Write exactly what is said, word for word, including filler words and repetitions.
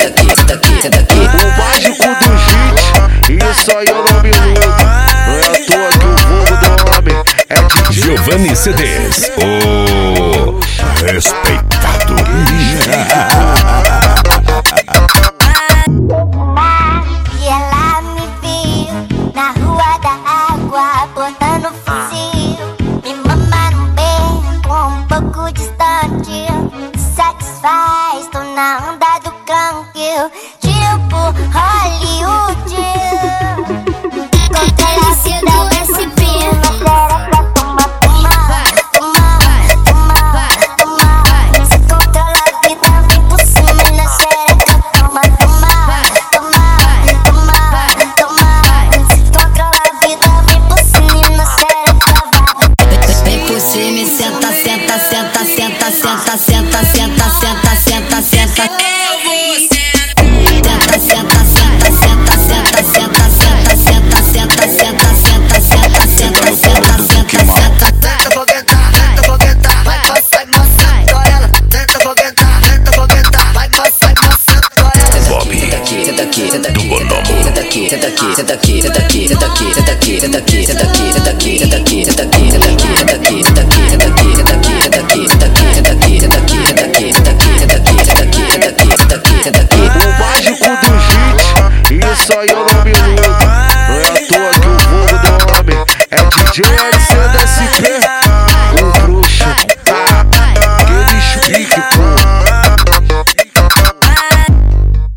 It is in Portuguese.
senta aqui, senta aqui, senta aqui. O mágico do hit, isso aí eu não me iludo. Não é à toa que o vulgo do homem é D J Giovanni C Ds, o respeitado. E ela me viu na rua da água, botando fuzil. Me mama no beco, um pouco distante. Satisfaz, tô na onda do crank, tipo Hollywood. Controla a vida do S P. Toma, toma, toma, toma, toma. Se controla a vida, vem por cima e na xereca. Toma, toma, toma, toma, toma. Se controla a vida, vem por cima e na xereca. Vem por cima e senta, senta, senta, senta, senta, senta, senta, senta, senta, senta. Eu vou sentar. Senta, senta, senta, senta, senta, senta, senta, senta, senta, senta, senta, senta, senta, senta, senta, senta. Tenta foguetar, tenta foguetar, vai passar e moça ela. Tenta foguetar, tenta foguetar, vai passar e moça ela. Bob, Senta aqui, senta aqui, senta do aqui, Bonomo. senta aqui, senta aqui, senta aqui, senta aqui, senta aqui, senta aqui, senta aqui, senta aqui, senta aqui, senta aqui.